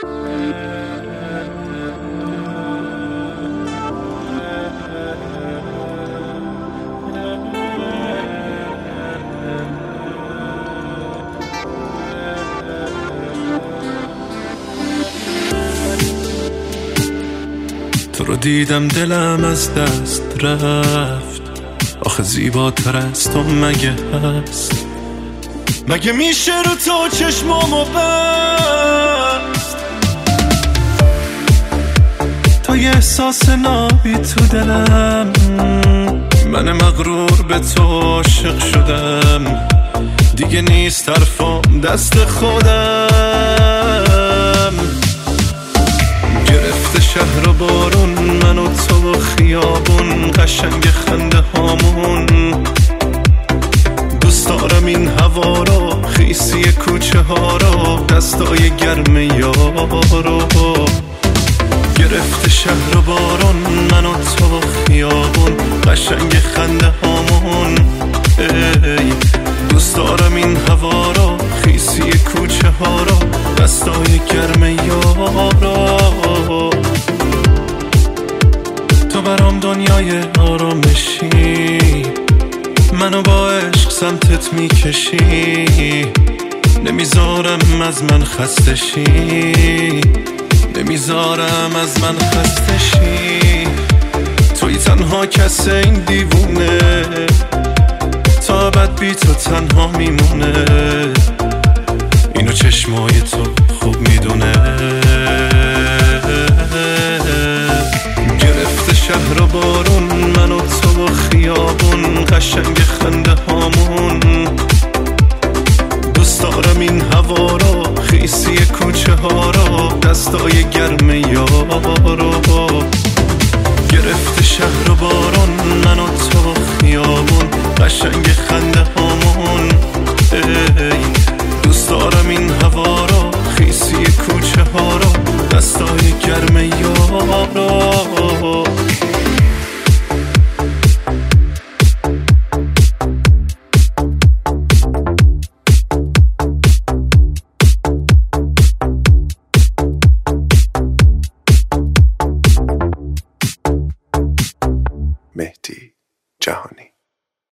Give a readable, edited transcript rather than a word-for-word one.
تو رو دیدم دلم از دست رفت، آخه زیباتر از تو مگه هست؟ مگه میشه رو تو چشمامو بست؟ تا یه احساس نابی تو دلم، من مغرور به تو عاشق شدم، دیگه نیست طرفم دست خودم. گرفته شهر و بارون، من و تو و خیابون، قشنگ خنده هامون. دوست دارم این هوا رو، خیسی کوچه ها رو، دستای گرم یارو. گرفته شهر و بارون، من و تو و خیابون، قشنگ خنده هامون. ای دوست دارم این هوا رو، خیسی کوچه ها رو، دستای گرم یارو. تو برام دنیای آرامشی، منو با عشق سمتت میکشی. نمیذارم از من خسته شی، نمیذارم از من خسته شی. توی تنها کس این دیوونه، تا ابد بی تو تنها میمونه. اینو چشمای تو خوب میدونه. گرفته شهر و بارون، من و تو و خیابون، قشنگ خنده هامون. دوست دارم این هوا رو، خیسی کوچه ها رو، دستای گرم یارو. گرفته شهر و بارون، من و تو و خیابون، قشنگ